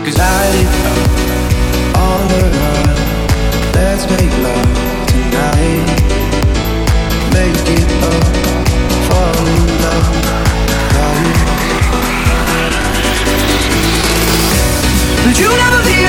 Light it up on the run. Let's make love tonight. Make it up, fall in love. But you never leave.